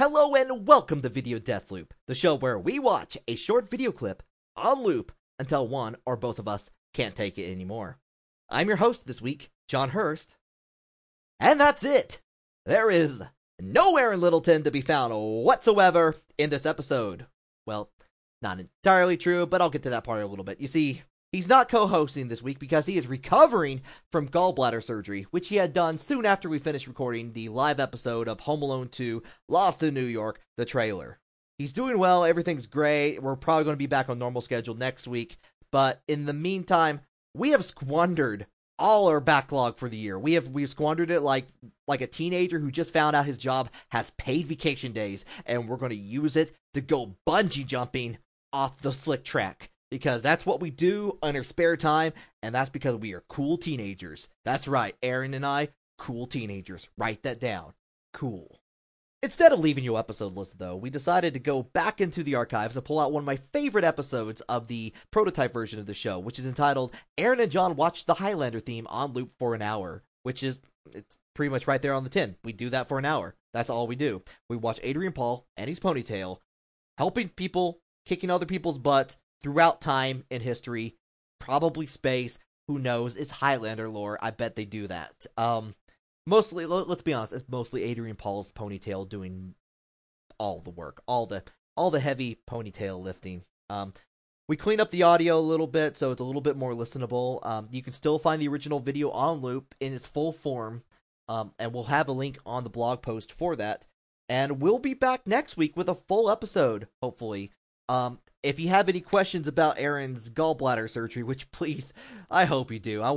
Hello and welcome to Video Death Loop, the show where we watch a short video clip on loop until one or both of us can't take it anymore. I'm your host this week, John Hurst, and that's it! There is no Aaron Littleton to be found whatsoever in this episode. Well, not entirely true, but I'll get to that part in a little bit. You see, he's not co-hosting this week because he is recovering from gallbladder surgery, which he had done soon after we finished recording the live episode of Home Alone 2, Lost in New York, the trailer. He's doing well, everything's great, we're probably going to be back on normal schedule next week, but in the meantime, we have squandered all our backlog for the year. We've squandered it like a teenager who just found out his job has paid vacation days, and we're going to use it to go bungee jumping off the slick track. Because that's what we do on our spare time, and that's because we are cool teenagers. That's right, Aaron and I, cool teenagers. Write that down. Cool. Instead of leaving you episode list, though, we decided to go back into the archives and pull out one of my favorite episodes of the prototype version of the show, which is entitled Aaron and John Watch the Highlander theme on loop for an hour, it's pretty much right there on the tin. We do that for an hour. That's all we do. We watch Adrian Paul and his ponytail, helping people, kicking other people's butts, throughout time and history, probably space, who knows, it's Highlander lore, I bet they do that. Mostly, let's be honest, it's mostly Adrian Paul's ponytail doing all the work, all the heavy ponytail lifting. We clean up the audio a little bit, so it's a little bit more listenable. You can still find the original video on loop in its full form, and we'll have a link on the blog post for that. And we'll be back next week with a full episode, hopefully. If you have any questions about Aaron's gallbladder surgery, which please, I hope you do. I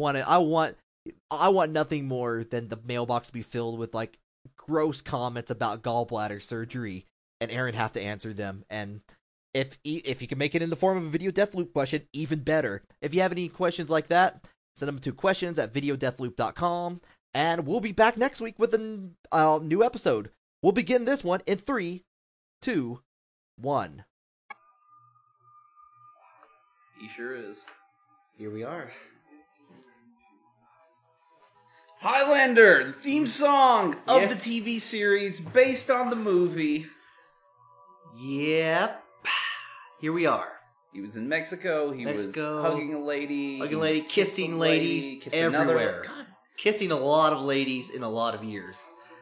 want nothing more than the mailbox to be filled with like gross comments about gallbladder surgery, and Aaron have to answer them. And if you can make it in the form of a Video Death Loop question, even better. If you have any questions like that, send them to questions@videodeathloop.com, and we'll be back next week with a new episode. We'll begin this one in 3, 2, 1. He sure is. Here we are. Highlander, the theme song of the TV series based on the movie. Yep. Here we are. He was in Mexico. He was hugging a lady. Kissing ladies kissed everywhere. God. Kissing a lot of ladies in a lot of years.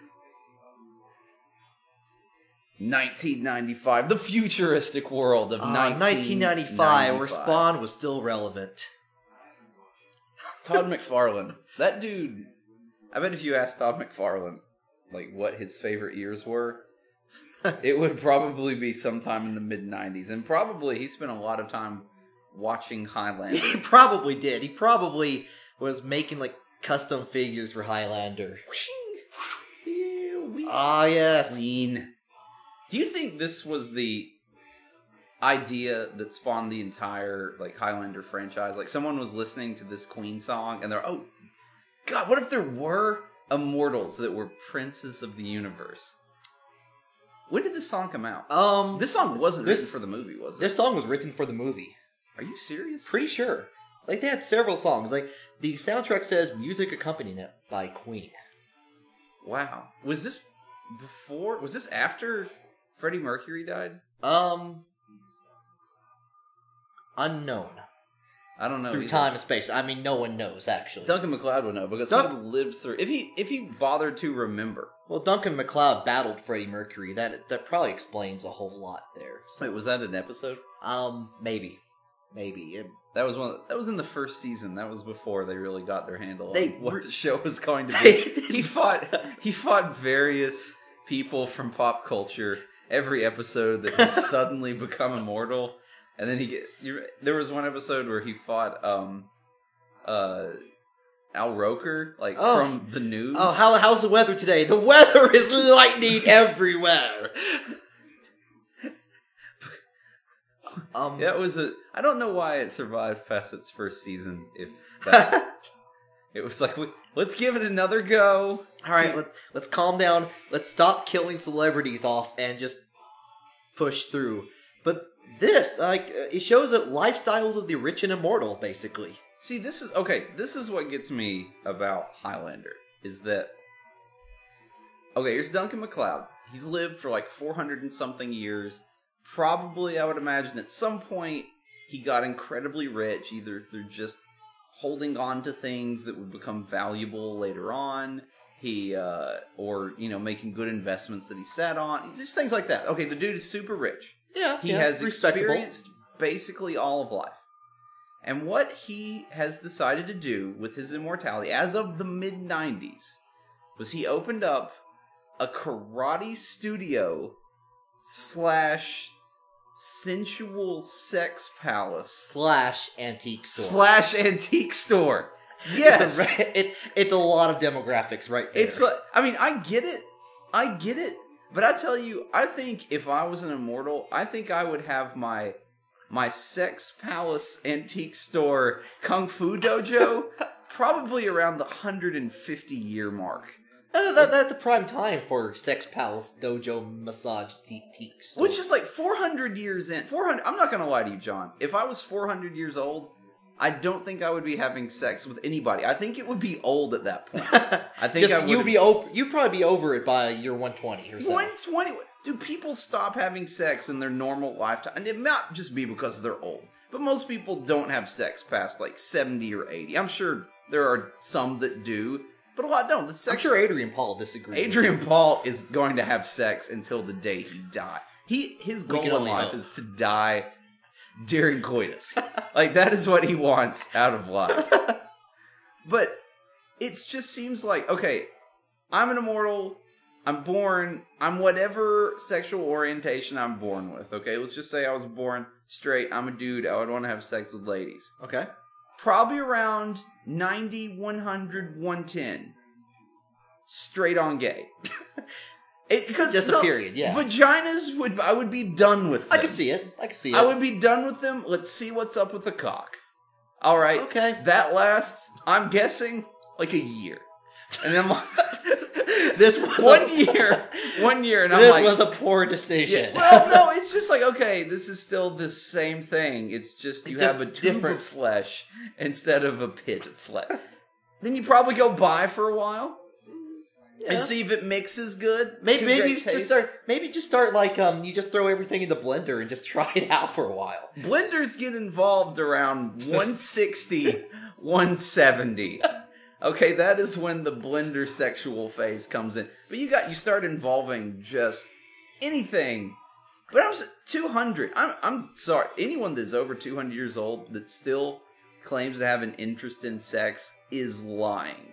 1995, the futuristic world of 1995, where Spawn was still relevant. Todd McFarlane. That dude, I bet if you asked Todd McFarlane, like, what his favorite years were, it would probably be sometime in the mid-90s. And probably he spent a lot of time watching Highlander. He probably did. He probably was making, like, custom figures for Highlander. Ah, yes. Clean. Do you think this was the idea that spawned the entire like Highlander franchise? Like someone was listening to this Queen song and they're, oh, God, what if there were immortals that were princes of the universe? When did this song come out? This song wasn't written for the movie, was it? This song was written for the movie. Are you serious? Pretty sure. Like, they had several songs. Like, the soundtrack says music accompaniment by Queen. Wow. Was this before? Was this after Freddie Mercury died? Unknown. I don't know. Through time and space. I mean, no one knows, actually. Duncan MacLeod would know, because someone lived through... If he bothered to remember. Well, Duncan MacLeod battled Freddie Mercury. That probably explains a whole lot there. So. Wait, was that an episode? Maybe. That was in the first season. That was before they really got their handle on what the show was going to be. He fought various people from pop culture every episode that had suddenly become immortal, and then there was one episode where he fought Al Roker, from the news. Oh, how's the weather today? The weather is lightning everywhere. That was I don't know why it survived past its first season. It was like, let's give it another go. All right, let's calm down. Let's stop killing celebrities off and just push through. But this, it shows that lifestyles of the rich and immortal, basically. See, this is what gets me about Highlander, is that okay, here's Duncan MacLeod. He's lived for like 400 and something years. Probably, I would imagine, at some point, he got incredibly rich, either through just holding on to things that would become valuable later on, or, making good investments that he sat on, just things like that. Okay, the dude is super rich. Yeah, he has experienced basically all of life. And what he has decided to do with his immortality, as of the mid-90s, was he opened up a karate studio / sensual sex palace / antique store. / antique store. Yes. It's a lot of demographics right there. It's like, I mean, I get it. But I tell you, I think if I was an immortal, I think I would have my sex palace antique store kung fu dojo probably around the 150-year mark. That's the prime time for sex palace dojo massage antique store. Which is like 400 years in. 400. I'm not going to lie to you, John. If I was 400 years old, I don't think I would be having sex with anybody. I think it would be old at that point. I think you'd probably be over it by year 120 or so. 120? Dude, people stop having sex in their normal lifetime. And it might just be because they're old. But most people don't have sex past like 70 or 80. I'm sure there are some that do, but a lot don't. I'm sure Adrian Paul disagrees. Adrian Paul is going to have sex until the day he dies. His goal in life is to die during coitus. Like, that is what he wants out of life. But it just seems like, okay, I'm an immortal, I'm born, I'm whatever sexual orientation I'm born with, okay? Let's just say I was born straight, I'm a dude, I would want to have sex with ladies. Okay. Probably around 90, 100, 110. Straight on gay. Just a period, yeah. Vaginas, I would be done with them. I can see it. I would be done with them. Let's see what's up with the cock. All right. Okay. That lasts, I'm guessing, like a year. And then this was 1 year, and I'm this like... This was a poor decision. Yeah, well, no, it's just like, okay, this is still the same thing. It's just you have a tube of flesh instead of a pit of flesh. Then you probably go by for a while. Yeah. And see if it mixes good. Maybe just start like you just throw everything in the blender and just try it out for a while. Blenders get involved around 160, 170. Okay, that is when the blender sexual phase comes in. But you start involving just anything. But I'm 200. I'm sorry. Anyone that's over 200 years old that still claims to have an interest in sex is lying.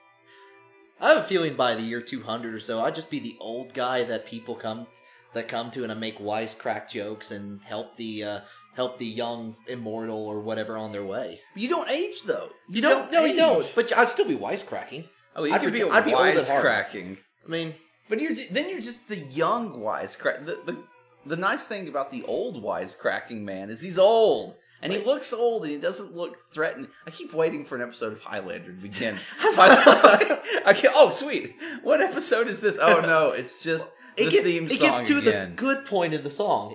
I have a feeling by the year 200 or so, I'd just be the old guy that people come to, and I make wisecrack jokes and help the young immortal or whatever on their way. You don't age though. You don't. But I'd still be wisecracking. Oh, I'd be wisecracking. I mean, but you're just the young wisecrack. The nice thing about the old wisecracking man is he's old. And he looks old, and he doesn't look threatened. I keep waiting for an episode of Highlander to begin. Oh, sweet. What episode is this? Oh, no, it's just the theme song It gets to again. The good point in the song.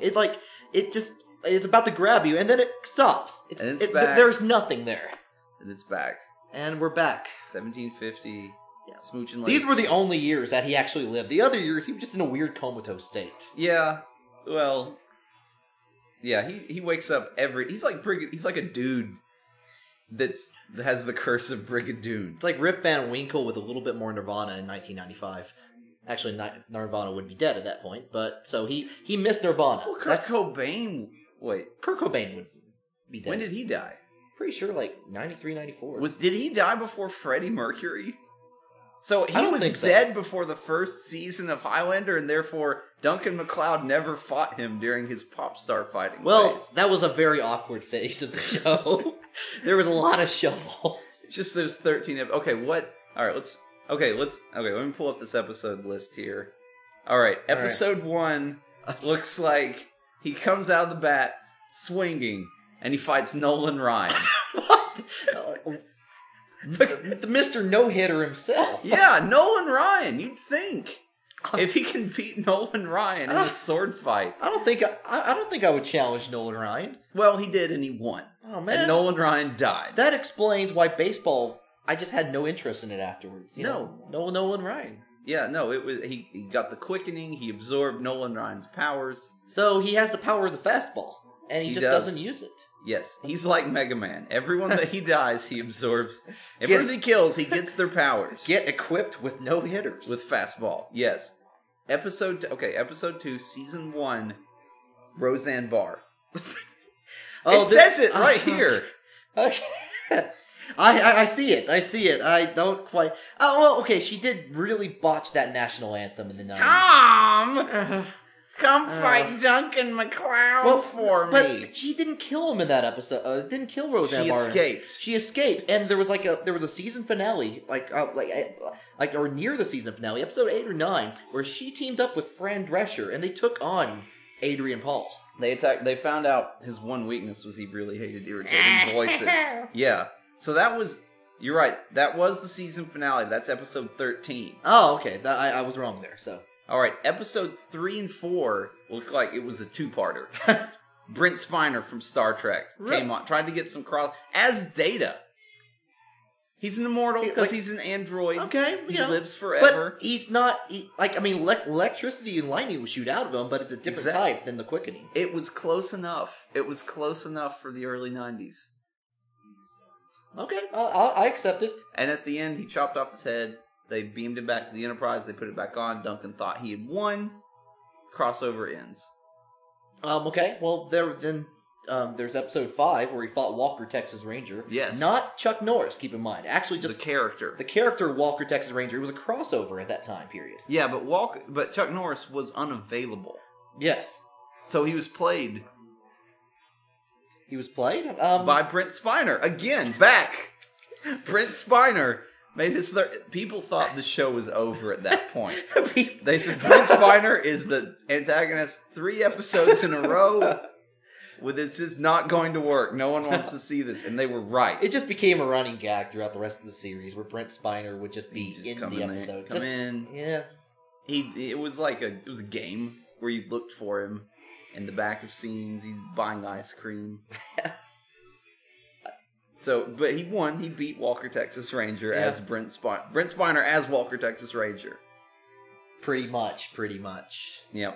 It's about to grab you, and then it stops. And it's back. There's nothing there. And it's back. And we're back. 1750. Yeah. Smooching. These were the only years that he actually lived. The other years, he was just in a weird comatose state. Yeah. Well... Yeah, he wakes up he's like a dude that has the curse of Brigadoon. It's like Rip Van Winkle with a little bit more Nirvana in 1995. Actually, Nirvana would be dead at that point, but so he missed Nirvana. Well, Kurt Cobain would be dead. When did he die? Pretty sure like 93, 94. Did he die before Freddie Mercury? So he was dead before the first season of Highlander, and therefore Duncan MacLeod never fought him during his pop star fighting phase. That was a very awkward phase of the show. There was a lot of shovels. Just those 13. Okay, what? All right, let me pull up this episode list here. All right, episode 1 looks like he comes out of the bat swinging, and he fights Nolan Ryan. What? The Mr. No-Hitter himself. Yeah, Nolan Ryan. You'd think if he can beat Nolan Ryan in a sword fight. I don't think I would challenge Nolan Ryan. Well, he did, and he won. Oh man, and Nolan Ryan died. That explains why baseball. I just had no interest in it afterwards. No Nolan Ryan. Yeah, no, it was he got the quickening. He absorbed Nolan Ryan's powers. So he has the power of the fastball, and he just doesn't use it. Yes, he's like Mega Man. Everyone that he dies, he absorbs. Everyone he kills, he gets their powers. Get equipped with no hitters. With fastball, yes. Episode 2, Season 1, Roseanne Barr. It says it right here. Okay. I see it. I don't quite... Oh, well, okay, she did really botch that national anthem in the 90s. Tom! Come fight Duncan MacLeod for me. But she didn't kill him in that episode. Didn't kill Roseanne Barr. She escaped, and there was a season finale, or near the season finale, episode 8 or 9, where she teamed up with Fran Drescher, and they took on Adrian Paul. They found out his one weakness was he really hated irritating voices. Yeah. So that was... You're right. That was the season finale. That's episode 13. Oh, okay. I was wrong there, so... All right, episode 3 and 4 looked like it was a two-parter. Brent Spiner from Star Trek came on, tried to get some cross as Data. He's an immortal because he's an android. Okay, he lives forever. But he's not. Electricity and lightning will shoot out of him, but it's a different type than the quickening. It was close enough. It was close enough for the early 90s. Okay, I accept it. And at the end, he chopped off his head. They beamed him back to the Enterprise. They put it back on. Duncan thought he had won. Crossover ends. Okay. Well, there's episode 5 where he fought Walker, Texas Ranger. Yes. Not Chuck Norris, keep in mind. Actually, just the character. The character Walker, Texas Ranger. It was a crossover at that time period. Yeah, but Chuck Norris was unavailable. Yes. So he was played. He was played? By Brent Spiner. Again, back. Brent Spiner made his... People thought the show was over at that point. They said Brent Spiner is the antagonist 3 episodes in a row. Well, this is not going to work. No one wants to see this. And they were right. It just became a running gag throughout the rest of the series where Brent Spiner would just be in the episode. Come in. Yeah. It was a game where you looked for him in the back of scenes. He's buying ice cream. But he won. He beat Walker, Texas Ranger as Brent Spiner. Brent Spiner as Walker, Texas Ranger. Pretty much. Yep.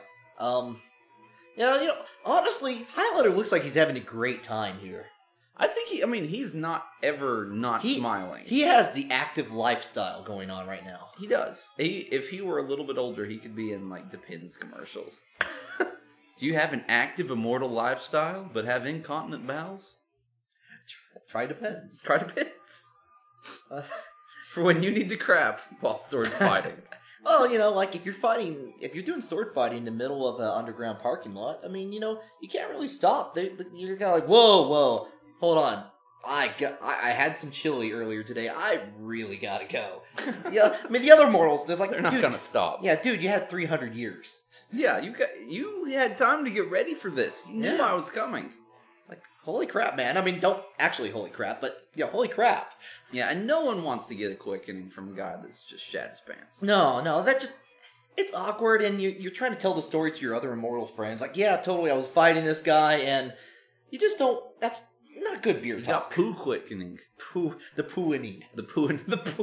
Honestly, Highlander looks like he's having a great time here. I think he's not ever smiling. He has the active lifestyle going on right now. He does. If he were a little bit older, he could be in Depends commercials. Do you have an active immortal lifestyle but have incontinent bowels? Try Depends. Try Depends. For when you need to crap while sword fighting. Well, if you're doing sword fighting in the middle of an underground parking lot, you can't really stop. You're kind of whoa, hold on. I had some chili earlier today. I really gotta go. Yeah, the other mortals, they're not gonna stop. Yeah, dude, you had 300 years. Yeah, you had time to get ready for this. You knew I was coming. Holy crap, man. Don't actually holy crap, but holy crap. Yeah, and no one wants to get a quickening from a guy that's just shat his pants. No, it's awkward, and you're trying to tell the story to your other immortal friends. Yeah, totally, I was fighting this guy, and you just don't, that's not good beer talk. You got poo quickening. The pooing. The pooing.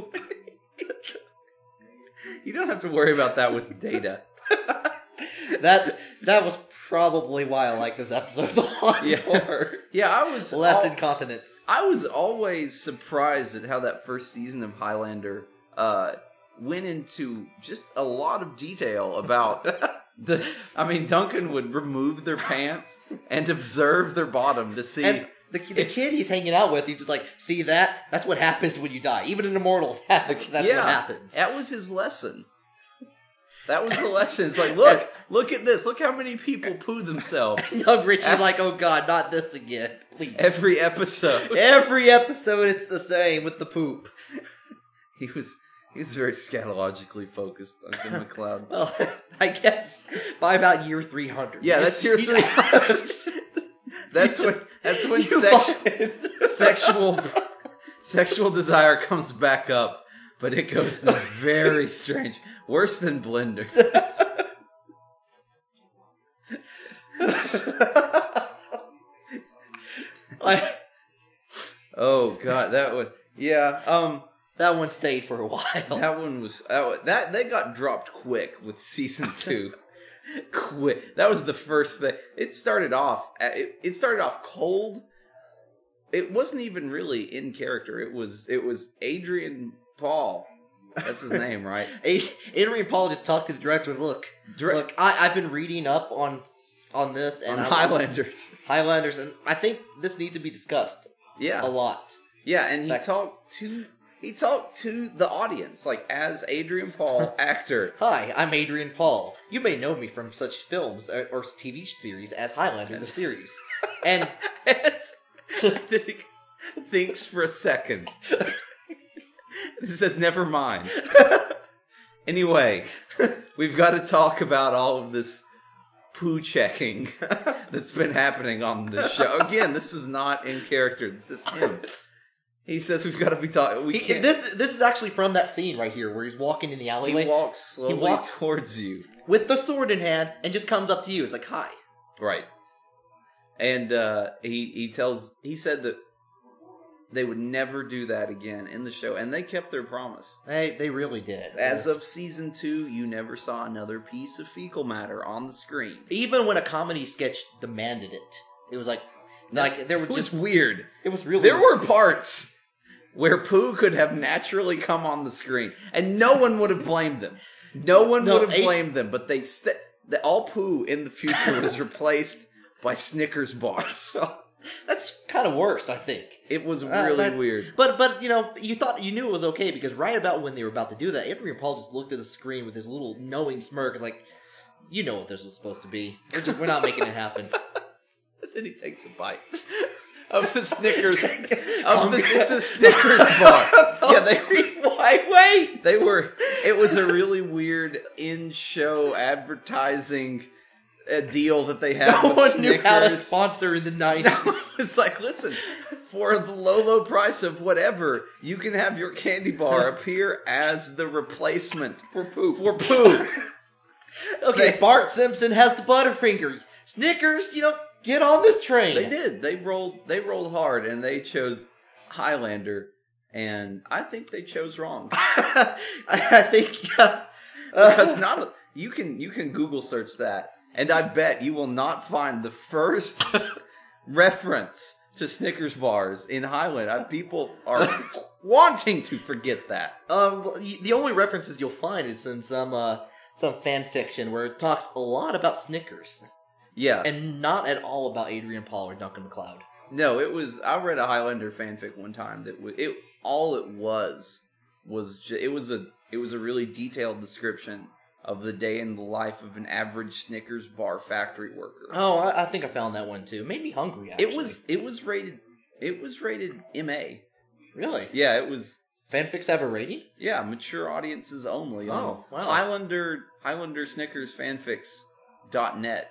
You don't have to worry about that with Data. That was probably why I like this episode a lot more. Yeah, I was less incontinence. I was always surprised at how that first season of Highlander went into just a lot of detail about Duncan would remove their pants and observe their bottom to see. And the kid he's hanging out with, he's just see that? That's what happens when you die. Even in Immortal, that's what happens. That was his lesson. That was the lesson. It's look at this. Look how many people poo themselves. Richie's oh God, not this again. Please. Every episode, it's the same with the poop. He was very scatologically focused, Duncan MacLeod. Well, I guess by about year 300. Yeah, that's year 300. That's when sexual desire comes back up. But it goes very strange. Worse than Blender. Oh, God. That was... Yeah. That one stayed for a while. That one was that they got dropped quick with season 2. Quick. That was the first thing. It started off. It started off cold. It wasn't even really in character. It was Adrian Paul. That's his name, right? Adrian Paul just talked to the director. Look, I've been reading up on this and on Highlanders, and I think this needs to be discussed. Yeah, a lot. Yeah, and he talked to the audience, like, as Adrian Paul, actor. Hi, I'm Adrian Paul. You may know me from such films or TV series as Highlander, the series. And thinks for a second. It says, never mind. Anyway, we've got to talk about all of this poo checking that's been happening on this show. Again, this is not in character. This is him. He says we've got to be talking. This is actually from that scene right here where he's walking in the alleyway. He walks slowly towards you with the sword in hand and just comes up to you. It's like, hi. Right. And he said that they would never do that again in the show, and they kept their promise. They really did. As of season 2, you never saw another piece of fecal matter on the screen. Even when a comedy sketch demanded it, it was like there were just weird. It was really there were parts where poo could have naturally come on the screen, and no one would have blamed them. No one would have blamed them, but all poo in the future was replaced by Snickers bars. So that's kind of worse, I think. It was really weird. But you knew it was okay because right about when they were about to do that, Adrian Paul just looked at the screen with his little knowing smirk. It's like, you know what this was supposed to be. We're not making it happen. Then he takes a bite of the Snickers. It's a Snickers bar. Yeah, wait. It was a really weird in-show advertising deal that they had. No with one Snickers. knew how to sponsor in the 90s. It's like, listen, for the low price of whatever, you can have your candy bar appear as the replacement for poo. Okay, Bart Simpson has the Butterfinger. Snickers, get on this train. They did. They rolled hard, and they chose Highlander, and I think they chose wrong. I think because you can Google search that, and I bet you will not find the first reference to Snickers bars in Highlander. People are wanting to forget that. The only references you'll find is in some fan fiction where it talks a lot about Snickers. Yeah. And not at all about Adrian Paul or Duncan MacLeod. No, I read a Highlander fanfic one time that it was a really detailed description of the day in the life of an average Snickers bar factory worker. Oh, I think I found that one too. It made me hungry, actually. It was rated MA. Really? Yeah, it was. Fanfics have a rating? Yeah, mature audiences only. Oh, wow. Highlander Snickers fanfics.net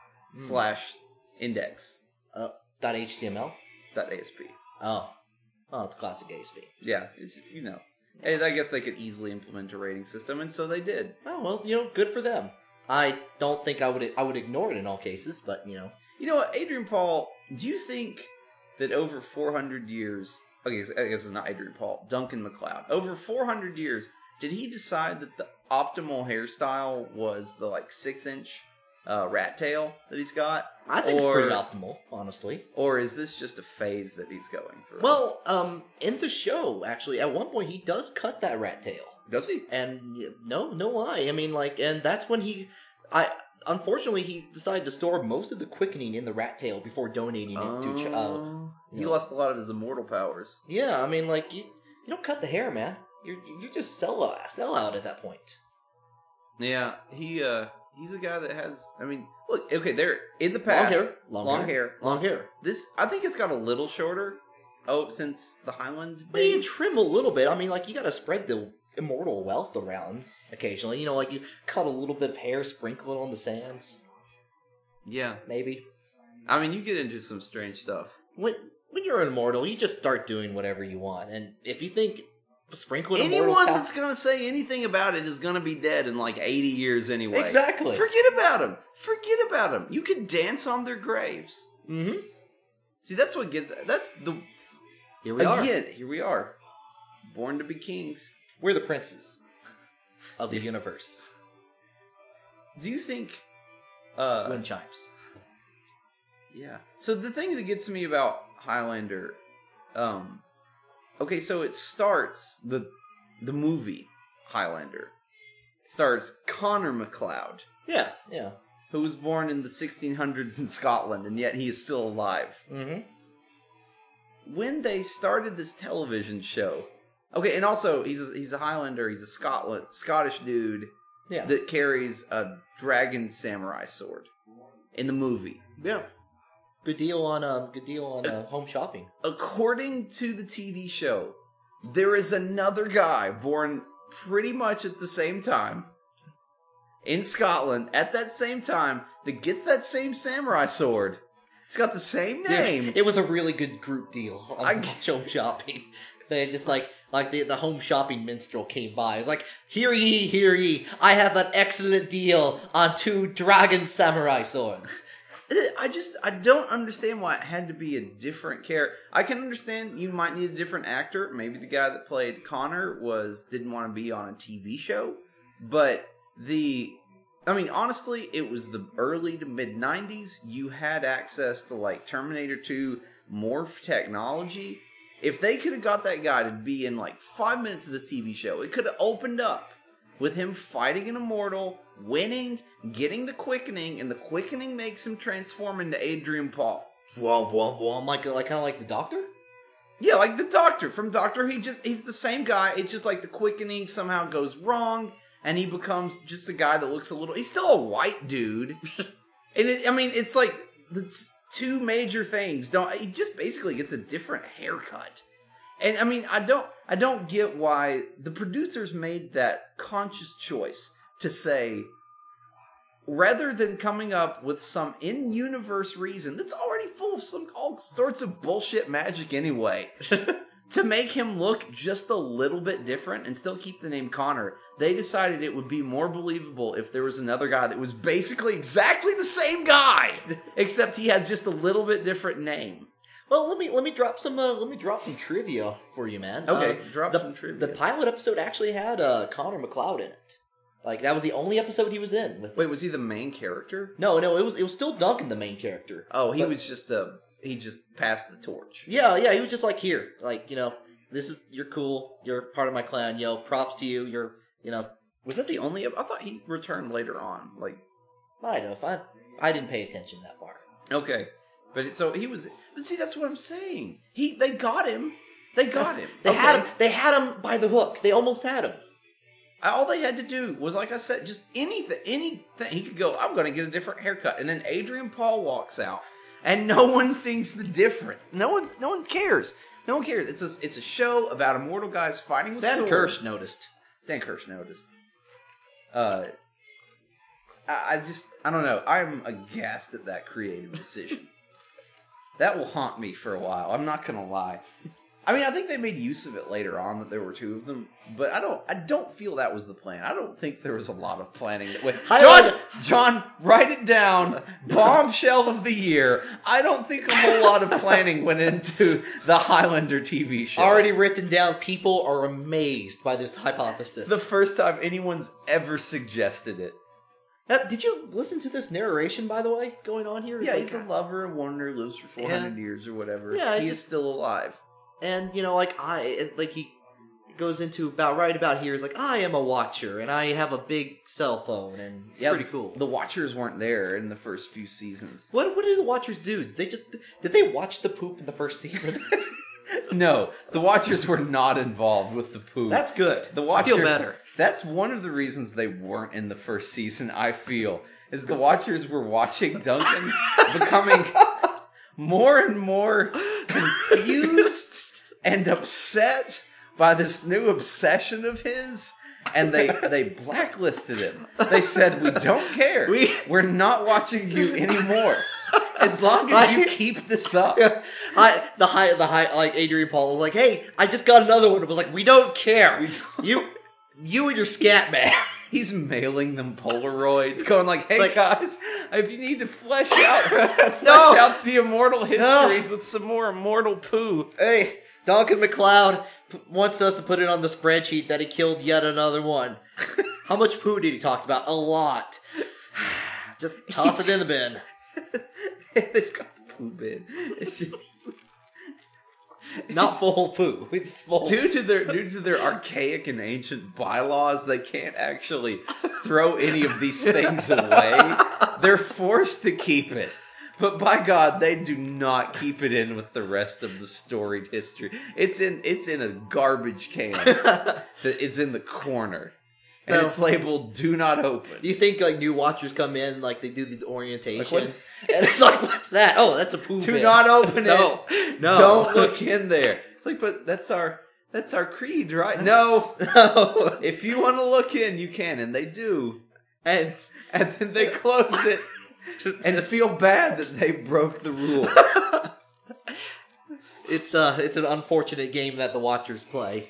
/index. .html? .asp. Oh, it's classic ASP. Yeah, and I guess they could easily implement a rating system, and so they did. Oh, well, good for them. I don't think I would ignore it in all cases, but, You know what, Adrian Paul, do you think that over 400 years... Okay, I guess it's not Adrian Paul. Duncan MacLeod. Over 400 years, did he decide that the optimal hairstyle was the, 6-inch rat tail that he's got? I think it's pretty optimal, honestly. Or is this just a phase that he's going through? Well, in the show, actually, at one point he does cut that rat tail. Does he? And no lie. I mean, and that's when unfortunately, he decided to store most of the quickening in the rat tail before donating it to... he lost a lot of his immortal powers. Yeah, I mean, you don't cut the hair, man. You just sell out at that point. Yeah, he's a guy that has... I mean, look, okay, they're in the past... Long hair. This, I think it's got a little shorter, since the Highland days. But you trim a little bit. I mean, you gotta spread the immortal wealth around occasionally. You cut a little bit of hair, sprinkle it on the sands. Yeah. Maybe. I mean, you get into some strange stuff. When you're an immortal, you just start doing whatever you want. And if you think sprinkle an anyone that's going to say anything about it is going to be dead in 80 years anyway. Exactly. Forget about them. You can dance on their graves. Mm-hmm. See, that's what gets... That's the... Here we are. Here we are. Born to be kings. We're the princes of the universe. Do you think... Wind chimes. Yeah. So the thing that gets me about Highlander... okay, so it starts... The movie Highlander stars Connor MacLeod. Yeah. Who was born in the 1600s in Scotland, and yet he is still alive. Mm-hmm. When they started this television show... Okay, and also, he's a Highlander, he's a Scottish dude that carries a dragon samurai sword in the movie. Yeah. Good deal on home shopping. According to the TV show, there is another guy born pretty much at the same time in Scotland at that same time that gets that same samurai sword. It's got the same name. Yeah, it was a really good group deal on home shopping. They just like the home shopping minstrel came by. It's like, hear ye, I have an excellent deal on 2 dragon samurai swords. I don't understand why it had to be a different character. I can understand you might need a different actor. Maybe the guy that played Connor didn't want to be on a TV show. But honestly, it was the early to mid 90s. You had access to like Terminator 2 morph technology. If they could have got that guy to be in like 5 minutes of this TV show, it could have opened up with him fighting an immortal, winning, getting the quickening, and the quickening makes him transform into Adrian Paul. Like kind of like the Doctor? Yeah, like the Doctor. From Doctor, he's the same guy. It's just like the quickening somehow goes wrong, and he becomes just a guy that looks a little... He's still a white dude. And it's like the 2 major things. He just basically gets a different haircut. And I don't get why the producers made that conscious choice to say, rather than coming up with some in-universe reason that's already full of all sorts of bullshit magic anyway, to make him look just a little bit different and still keep the name Connor, they decided it would be more believable if there was another guy that was basically exactly the same guy, except he had just a little bit different name. Well, let me drop some trivia for you, man. Okay, some trivia. The pilot episode actually had Connor MacLeod in it. Like that was the only episode he was in. Wait, was he the main character? No, it was still Duncan the main character. Oh, he just passed the torch. Yeah, he was just like, here, like, you're cool, you're part of my clan, props to you, Was that the only? I thought he returned later on. Like, might have. I didn't pay attention that far. Okay. But so he was. But see, that's what I'm saying. They got him. They got him. They had him. They had him by the hook. They almost had him. All they had to do was, like I said, just anything. He could go, I'm going to get a different haircut, and then Adrian Paul walks out, and no one thinks the different. No one cares. No one cares. It's a show about immortal guys fighting with swords. Stan Kirsch noticed. I don't know. I'm aghast at that creative decision. That will haunt me for a while. I'm not gonna lie. I think they made use of it later on that there were 2 of them, but I don't feel that was the plan. I don't think there was a lot of planning that way. John, write it down. Bombshell of the year. I don't think a whole lot of planning went into the Highlander TV show. Already written down. People are amazed by this hypothesis. It's the first time anyone's ever suggested it. Did you listen to this narration, by the way, going on here? Yeah, he's a lover, a wanderer, lives for 400 years or whatever. Yeah, he is still alive. And, he goes into about here, is like, I am a watcher, and I have a big cell phone, and it's pretty cool. The watchers weren't there in the first few seasons. What did the watchers do? Did they watch the poop in the first season? No, the watchers were not involved with the poop. That's good. I feel better. That's one of the reasons they weren't in the first season, I feel, is the watchers were watching Duncan becoming more and more confused and upset by this new obsession of his, and they blacklisted him. They said, we don't care. We're not watching you anymore. As long as you keep this up. Like Adrian Paul was like, hey, I just got another one. It was like, we don't care. You and your scat man. He's mailing them Polaroids, going like, hey guys, if you need to flesh out the immortal histories with some more immortal poo. Hey, Duncan MacLeod wants us to put it on the spreadsheet that he killed yet another one. How much poo did he talk about? A lot. Just toss it in the bin. They've got the poo bin. It's just... Not full poo. It's full. Due to their archaic and ancient bylaws, they can't actually throw any of these things away. They're forced to keep it. But by God, they do not keep it in with the rest of the storied history. It's in a garbage can that is in the corner. And it's labeled "Do Not Open." Do you think like new watchers come in, like they do the orientation, and it's like, "What's that? Oh, that's a poo bin. Do not open it. No, Don't look in there." It's like, but that's our creed, right? No. If you want to look in, you can, and they do. And then they close it and feel bad that they broke the rules. It's an unfortunate game that the watchers play.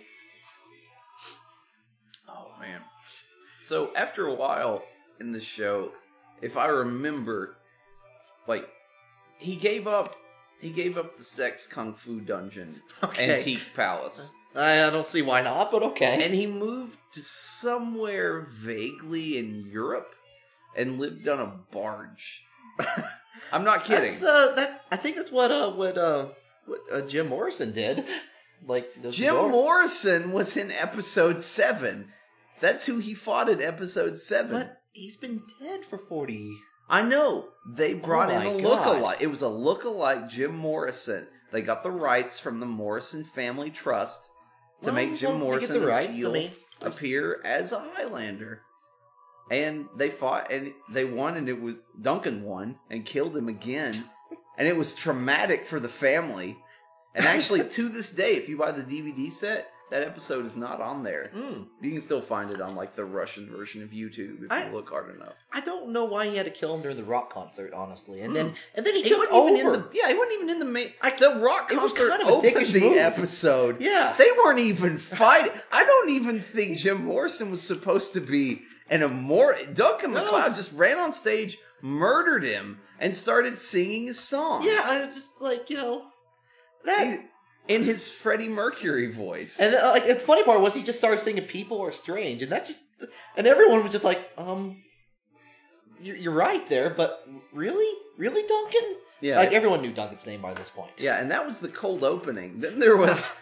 Oh man. So after a while in the show, if I remember, like he gave up the sex kung fu dungeon antique palace. I don't see why not, but okay. And he moved to somewhere vaguely in Europe and lived on a barge. I'm not kidding. I think that's what Jim Morrison did. Like Jim Morrison was in episode 7. That's who he fought in episode 7. But he's been dead for 40. I know. They brought in a God. lookalike. It was a lookalike Jim Morrison. They got the rights from the Morrison Family Trust to make Jim Morrison appear as a Highlander. And they fought, and they won, and it was Duncan won and killed him again. And it was traumatic for the family. And actually, to this day, if you buy the DVD set, that episode is not on there. You can still find it on like the Russian version of YouTube if you look hard enough. I don't know why he had to kill him during the rock concert, honestly. And then he took took over. he wasn't even in the main. The rock concert kind of a opened dickish the move. episode. Yeah. They weren't even fighting. I don't even think Jim Morrison was supposed to be an immortal. Duncan MacLeod just ran on stage, murdered him, and started singing his songs. Yeah, I was just like, that. In his Freddie Mercury voice. And the funny part was he just started singing "People Are Strange," and and everyone was just like, you're right there, but really, Duncan? Yeah, like everyone knew Duncan's name by this point. Yeah, and that was the cold opening. Then there was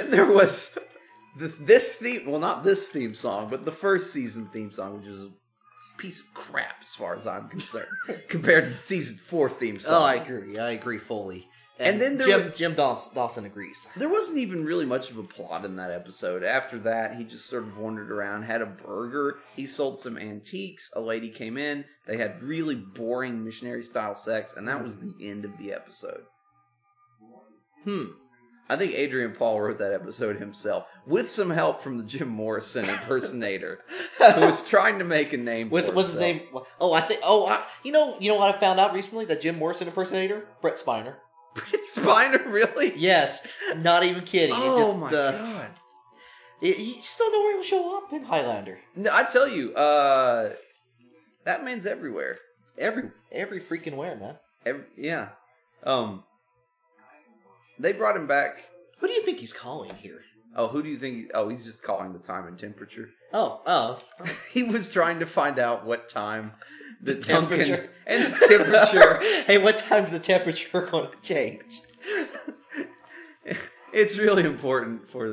this theme. Well, not this theme song, but the first season theme song, which is a piece of crap as far as I'm concerned, compared to season 4 theme song. Oh, I agree fully. And then Jim Dawson agrees. There wasn't even really much of a plot in that episode. After that, he just sort of wandered around, had a burger. He sold some antiques. A lady came in. They had really boring missionary-style sex, and that was the end of the episode. I think Adrian Paul wrote that episode himself, with some help from the Jim Morrison impersonator, who was trying to make a name for himself. What's his name? You know what I found out recently? That Jim Morrison impersonator? Brett Spiner. Brett Spiner, really? Yes, not even kidding. My God. You just don't know where he'll show up in Highlander. No, I tell you, that man's everywhere. Every freaking where, man. Yeah. They brought him back. Who do you think he's calling here? Oh, who do you think? He's just calling the time and temperature. Oh. He was trying to find out what time the temperature and the temperature. Hey, what time's the temperature going to change? It's really important for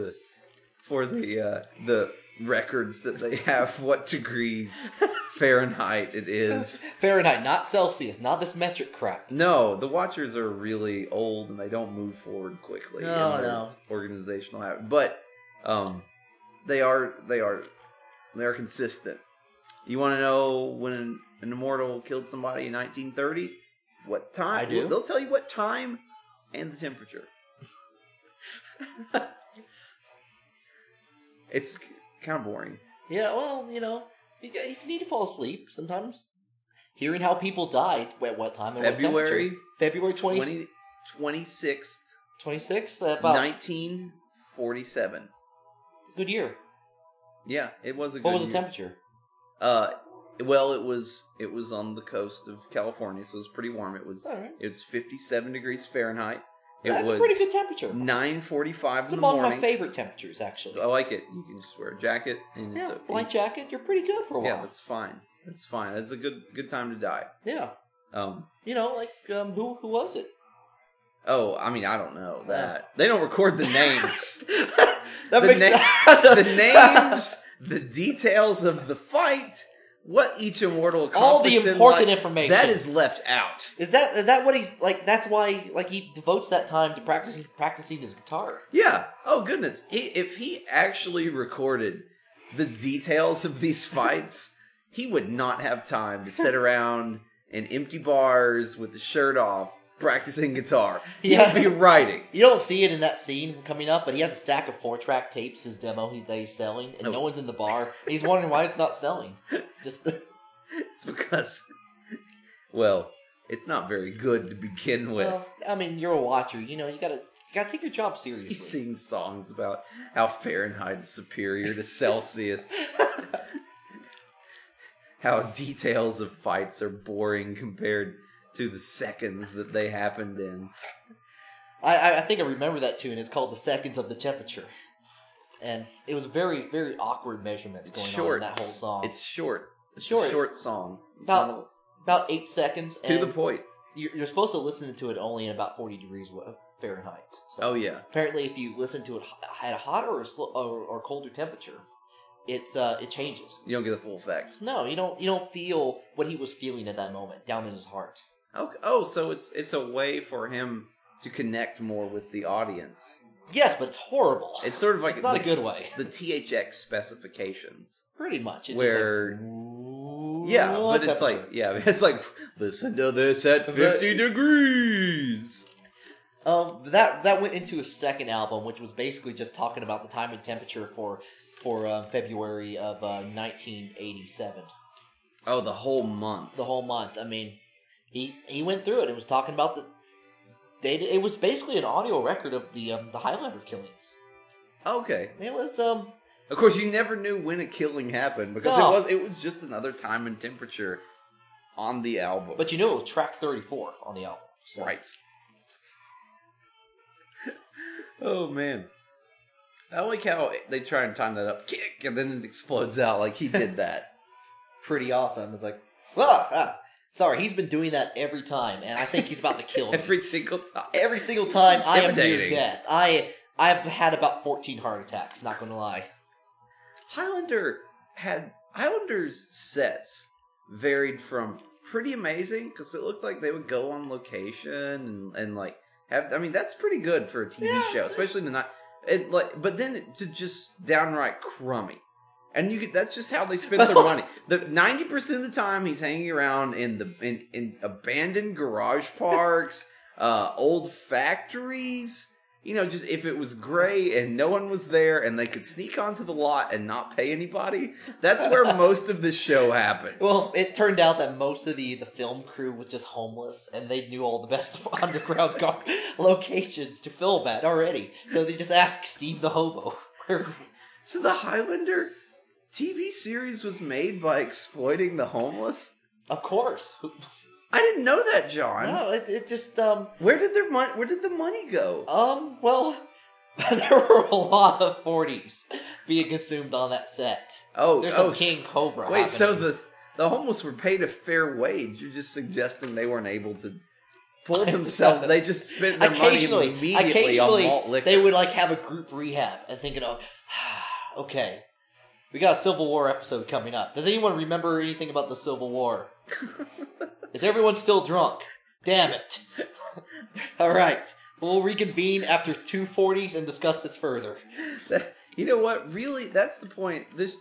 the records that they have what degrees Fahrenheit it is. Fahrenheit, not Celsius, not this metric crap. No, the Watchers are really old and they don't move forward quickly. No. Organizational habit, but they are consistent. You want to know when an immortal killed somebody in 1930? What time? I do. They'll tell you what time and the temperature. It's kind of boring. Yeah, well, you need to fall asleep sometimes. Hearing how people died at what time and February 26th. 26th, about 1947. Good year. Yeah, it was a good What was year. the temperature? Well, it was on the coast of California, so it was pretty warm. It was All right. It's 57 degrees Fahrenheit. That's was a pretty good temperature. 9:45 It's in the among morning. my favorite temperatures, actually. I like it. You can just wear a jacket and it's Yeah, okay. light jacket. You're pretty good for a while. Yeah, that's fine. That's fine. That's a good time to die. Yeah. Um. Who was it? Oh, I mean, I don't know that they don't record the names. That the, makes the names, the details of the fight, what each immortal accomplished. all the important information that is left out. Is that what he's like? That's why he devotes that time to practicing his guitar. Yeah. Oh goodness. If he actually recorded the details of these fights, he would not have time to sit around in empty bars with the shirt off practicing guitar. He would be writing. You don't see it in that scene coming up, but he has a stack of 4-track tapes, his demo that he's selling, and no one's in the bar. And he's wondering why it's not selling. It's because, well, it's not very good to begin with. Well, I mean, you're a watcher. You gotta take your job seriously. He sings songs about how Fahrenheit is superior to Celsius. How details of fights are boring compared to the seconds that they happened in. I think I remember that tune. It's called "The Seconds of the Temperature," and it was very, very awkward measurements going on in that whole song. It's short. It's short. A short song. About 8 seconds. To the point. You're supposed to listen to it only in about 40 degrees Fahrenheit. So oh yeah. Apparently, if you listen to it at a hotter or colder temperature, it changes. You don't get the full effect. No, you don't feel what he was feeling at that moment down in his heart. Okay. Oh, so it's a way for him to connect more with the audience. Yes, but it's horrible. It's sort of like it's not a good way. The THX specifications, pretty much. It's where just like, yeah, but it's like listen to this at 50 degrees. That went into his second album, which was basically just talking about the time and temperature for February of 1987. Oh, the whole month. The whole month. I mean, he went through it. It was talking about the data. It was basically an audio record of the Highlander killings. Okay. It was Of course, you never knew when a killing happened because it was just another time and temperature on the album. But it was track 34 on the album. So. Right. Oh man. I like how they try and time that up, kick, and then it explodes out like he did that. Pretty awesome. It's like, sorry, he's been doing that every time, and I think he's about to kill me. Every single time. Every single time I am near death. I've had about 14 heart attacks, not gonna lie. Highlander's sets varied from pretty amazing, because it looked like they would go on location and like have, I mean, that's pretty good for a TV show, especially in the night. But then to just downright crummy. And that's just how they spend their money. The 90% of the time he's hanging around in abandoned garage parks, old factories. Just if it was gray and no one was there and they could sneak onto the lot and not pay anybody, that's where most of this show happened. Well, it turned out that most of the film crew was just homeless and they knew all the best underground locations to film at already. So they just asked Steve the Hobo. So the Highlander TV series was made by exploiting the homeless? Of course. I didn't know that, John. No, it just Where did the money go? Well, there were a lot of 40s being consumed on that set. There's some King Cobra. Wait, happening. so the homeless were paid a fair wage. You're just suggesting they weren't able to pull themselves. They just spent their money immediately on malt liquor. They would have a group rehab and thinking, okay, we got a Civil War episode coming up. Does anyone remember anything about the Civil War? Is everyone still drunk? Damn it. All right. We'll reconvene after 2 40s and discuss this further. You know what? Really, that's the point. This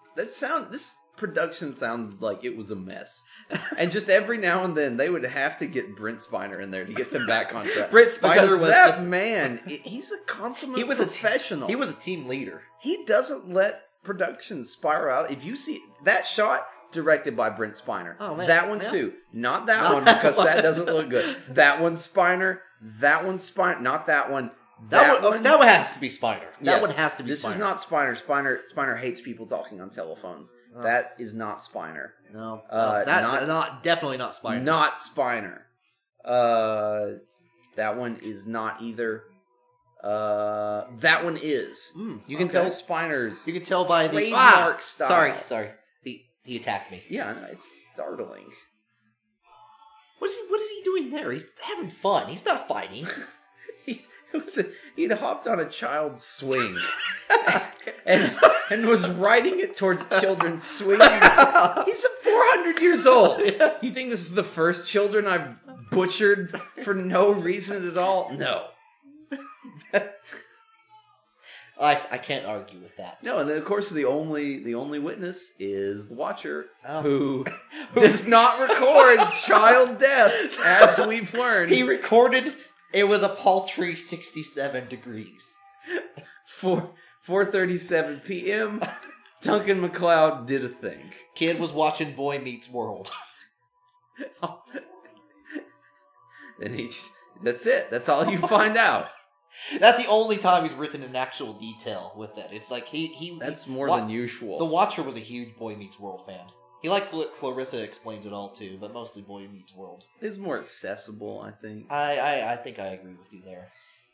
production sounded like it was a mess. And just every now and then, they would have to get Brent Spiner in there to get them back on track. Brent Spiner was man, he's a consummate professional. He was a team leader. He doesn't let production spiral out. If you see that shot, directed by Brent Spiner. Oh, man. That one too. Not that one, because that doesn't look good. That one Spiner. That one Spiner. Not that one. That one has to be Spiner. That one has to be Spiner. This is not Spiner. Spiner hates people talking on telephones. Oh. That is not Spiner. No. Definitely not Spiner. Not Spiner. That one is not either. That one is. You can tell Spiner's. You can tell by the trademark style. Sorry. He attacked me. Yeah, no, it's startling. What is he doing there? He's having fun. He's not fighting. He'd hopped on a child's swing and was riding it towards children's swings. He's 400 years old. Yeah. You think this is the first children I've butchered for no reason at all? No. I can't argue with that. No, and then of course the only witness is the Watcher, Oh. who does not record child deaths, as we've learned. He recorded. It was a paltry 67 degrees. 4:37 p.m. Duncan MacLeod did a thing. Kid was watching Boy Meets World. And that's it. That's all you find out. That's the only time he's written in actual detail with it. It's like he That's more than usual. The Watcher was a huge Boy Meets World fan. He liked Clarissa Explains It All too, but mostly Boy Meets World. It's more accessible, I think. I think I agree with you there.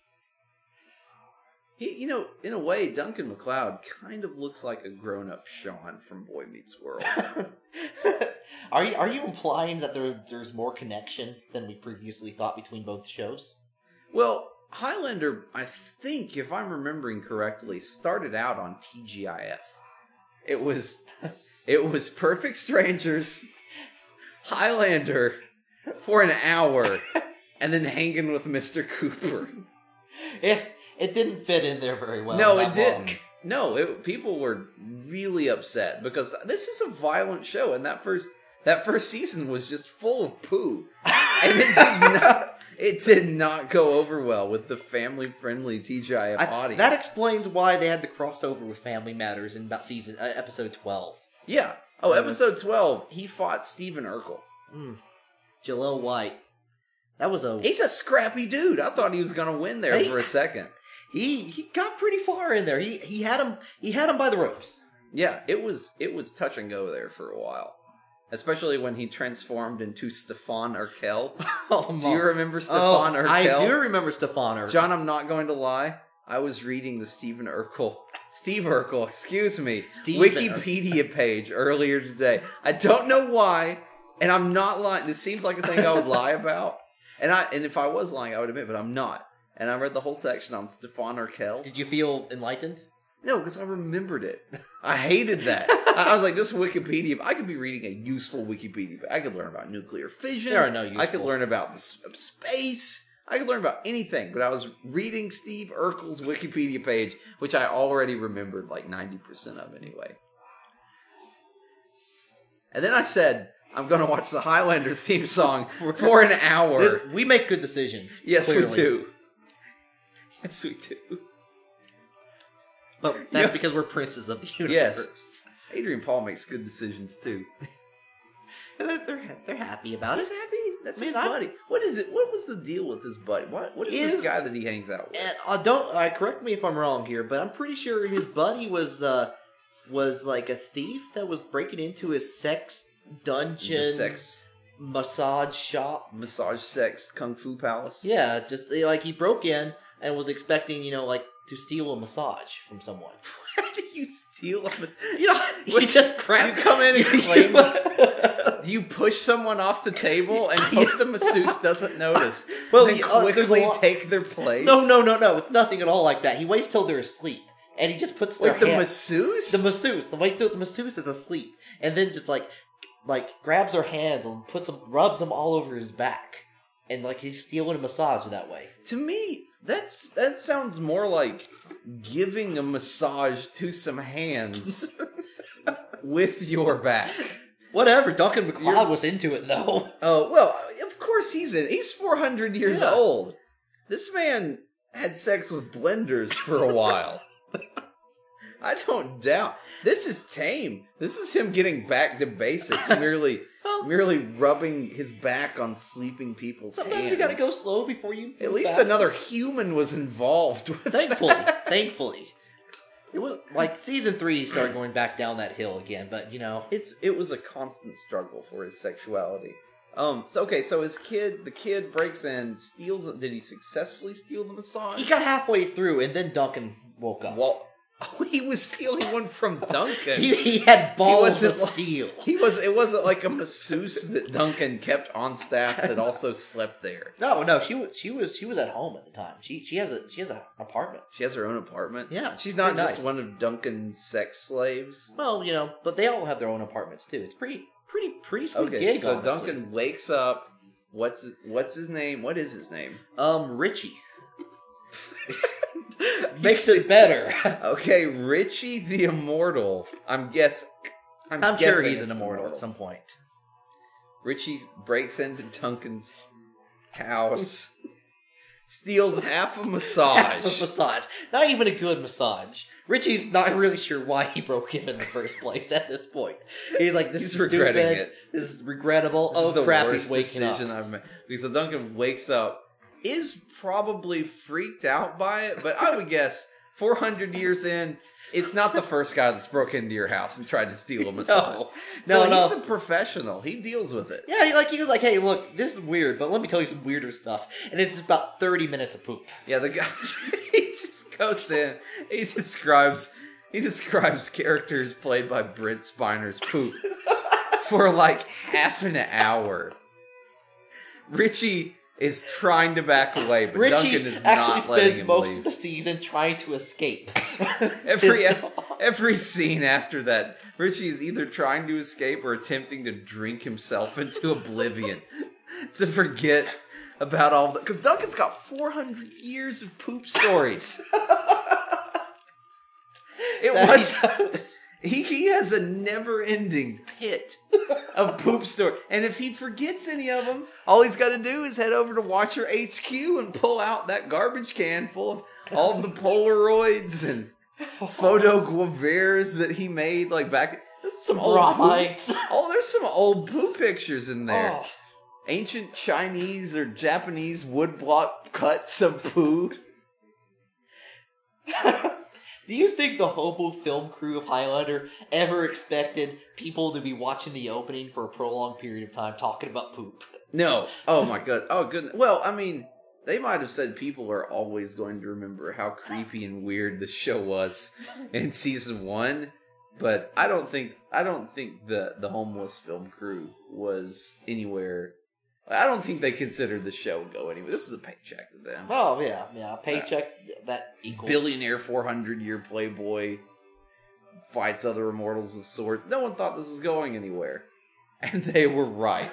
He, in a way, Duncan MacLeod kind of looks like a grown-up Sean from Boy Meets World. Are you implying that there's more connection than we previously thought between both shows? Well, Highlander, I think, if I'm remembering correctly, started out on TGIF. It was Perfect Strangers, Highlander for an hour, and then hanging with Mr. Cooper. It didn't fit in there very well. No, it didn't. No, people were really upset because this is a violent show, and that first season was just full of poo, and it did not go over well with the family-friendly TGIF audience. That explains why they had the crossover with Family Matters in about episode 12. Yeah. Oh, episode 12, he fought Stephen Urkel. Jaleel White. He's a scrappy dude. I thought he was going to win there for a second. He got pretty far in there. He had him by the ropes. Yeah, it was touch and go there for a while. Especially when he transformed into Stefan Urkel. Do you remember Stefan Urkel? I do remember Stefan Urkel. John, I'm not going to lie. I was reading the Steve Urkel, Wikipedia page earlier today. I don't know why, and I'm not lying. This seems like a thing I would lie about. And if I was lying, I would admit, but I'm not. And I read the whole section on Stefan Urkel. Did you feel enlightened? No, because I remembered it. I hated that. I was like, this Wikipedia, I could be reading a useful Wikipedia. I could learn about nuclear fission. There are no useful. I could learn about space. I could learn about anything. But I was reading Steve Urkel's Wikipedia page, which I already remembered like 90% of anyway. And then I said, I'm going to watch the Highlander theme song for an hour. We make good decisions. Yes, clearly. we do. Yes, we do. But that's because we're princes of the universe. Yes. Adrian Paul makes good decisions too. They're happy about it. He's happy. That's his buddy. What is it? What was the deal with his buddy? What is this guy that he hangs out with? Correct me if I'm wrong here, but I'm pretty sure his buddy was like a thief that was breaking into his sex dungeon, massage shop, massage sex kung fu palace. Yeah, just like he broke in and was expecting, to steal a massage from someone. How do you steal a you just grab. You come in and claim. Do you push someone off the table and hope the masseuse doesn't notice? Well, then quickly take their place? No. Nothing at all like that. He waits till they're asleep. And he just puts their the masseuse? The masseuse. The masseuse is asleep. And then just like grabs their hands and rubs them all over his back. And he's stealing a massage that way. To me, that sounds more like giving a massage to some hands with your back. Whatever, Duncan MacLeod was into it though. Oh, well, of course he's 400 years old. This man had sex with blenders for a while. I don't doubt. This is tame. This is him getting back to basics, merely rubbing his back on sleeping people's hands. Sometimes you gotta go slow before you... At least another human was involved with Thankfully. It was season 3 he started going back down that hill again, but it was a constant struggle for his sexuality. So the kid breaks in, steals. Did he successfully steal the massage? He got halfway through, and then Duncan woke up. Well, he was stealing one from Duncan. he had balls to wasn't steal. It wasn't like a masseuse that Duncan kept on staff that also slept there. No, she was at home at the time. She has an apartment. She has her own apartment. Yeah, she's not pretty just nice. one of Duncan's sex slaves. Well, but they all have their own apartments too. It's pretty sweet Okay, gig. so honestly. Duncan wakes up. What's his name? What is his name? Richie. Makes it better. Okay, Richie the Immortal. I'm I'm guessing sure he's it's an immortal at some point. Richie breaks into Duncan's house, steals half a massage. Massage. Not even a good massage. Richie's not really sure why he broke in the first place at this point. He's like, this He's is regretting stupid. it. This is regrettable. This is the Crap, worst he's waking decision up. I've made. Because so Duncan wakes up, is probably freaked out by it, but I would guess 400 years in, it's not the first guy that's broke into your house and tried to steal a massage. No, He's a professional. He deals with it. Yeah, he was like, hey, look, this is weird, but let me tell you some weirder stuff. And it's just about 30 minutes of poop. Yeah, the guy he just goes in. He describes characters played by Brent Spiner's poop for like half an hour. Richie is trying to back away, but Richie Duncan is actually not letting spends him most leave. of the season trying to escape. Every scene after that, Richie is either trying to escape or attempting to drink himself into oblivion to forget about all that. Because Duncan's got 400 years of poop stories. He has a never-ending pit of poop stories. And if he forgets any of them, all he's got to do is head over to Watcher HQ and pull out that garbage can full of all of the Polaroids and photo guavares that he made like back. There's some old Bromite. poo. Oh, there's some old poo pictures in there. Oh. Ancient Chinese or Japanese woodblock cuts of poo. Do you think the hobo film crew of Highlander ever expected people to be watching the opening for a prolonged period of time talking about poop? No. Oh my god. Oh goodness. Well, I mean, they might have said people are always going to remember how creepy and weird this show was in season 1, but I don't think the homeless film crew was anywhere. I don't think they considered the show would go anywhere. This is a paycheck to them. Oh, yeah. Paycheck, that equals... Billionaire 400-year playboy fights other immortals with swords. No one thought this was going anywhere. And they were right.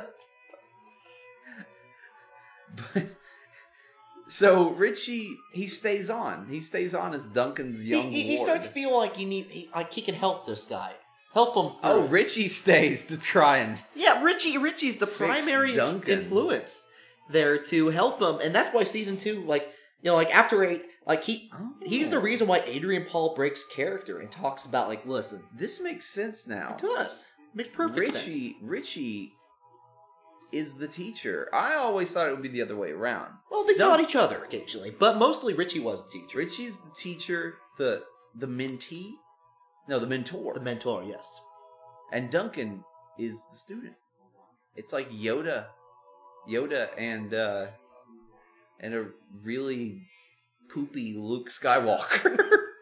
So Richie, he stays on. He stays on as Duncan's young He ward. starts to feel like he can help this guy. Help him through. Oh, Richie stays to try and... Yeah, Richie's the primary Duncan. influence there to help him, and that's why season 2, after 8, he's the reason why Adrian Paul breaks character and talks about listen, This makes sense now. it does. Makes perfect sense. Richie is the teacher. I always thought it would be the other way around. Well, they taught each other occasionally, but mostly Richie was the teacher. Richie's the teacher, the mentee? No, the mentor. The mentor, yes. And Duncan is the student. It's like Yoda and a really poopy Luke Skywalker.